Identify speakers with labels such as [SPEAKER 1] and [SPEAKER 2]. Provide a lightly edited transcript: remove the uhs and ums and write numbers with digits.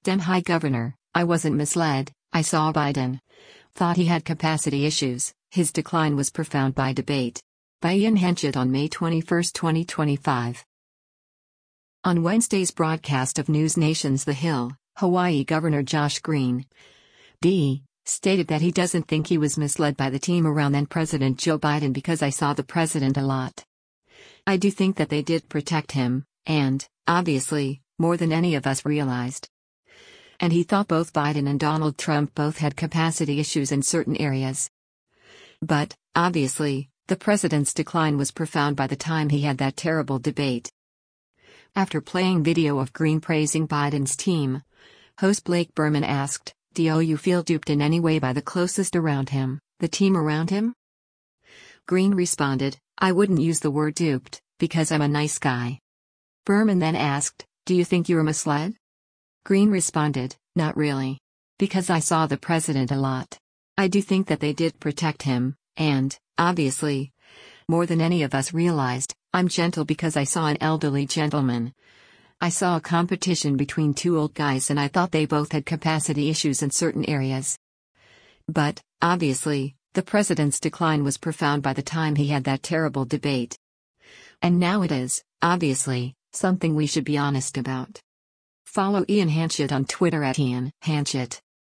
[SPEAKER 1] Dem High Governor, I wasn't misled, I saw Biden. Thought he had capacity issues, his decline was profound by debate. By Ian Henchett on May 21, 2025. On Wednesday's broadcast of News Nation's The Hill, Hawaii Governor Josh Green, D., stated that he doesn't think he was misled by the team around then-President Joe Biden because I saw the president a lot. I do think that they did protect him, and, obviously, more than any of us realized. And he thought both Biden and Donald Trump both had capacity issues in certain areas. But, obviously, the president's decline was profound by the time he had that terrible debate. After playing video of Green praising Biden's team, host Blake Berman asked, "Do you feel duped in any way by the closest around him, the team around him?" Green responded, "I wouldn't use the word duped, because I'm a nice guy." Berman then asked, "Do you think you were misled?" Green responded, "Not really. Because I saw the president a lot. I do think that they did protect him, and, obviously, more than any of us realized, I'm gentle because I saw an elderly gentleman. I saw a competition between two old guys and I thought they both had capacity issues in certain areas. But, obviously, the president's decline was profound by the time he had that terrible debate. And now it is, obviously, something we should be honest about." Follow Ian Henchett on Twitter @IanHenchett.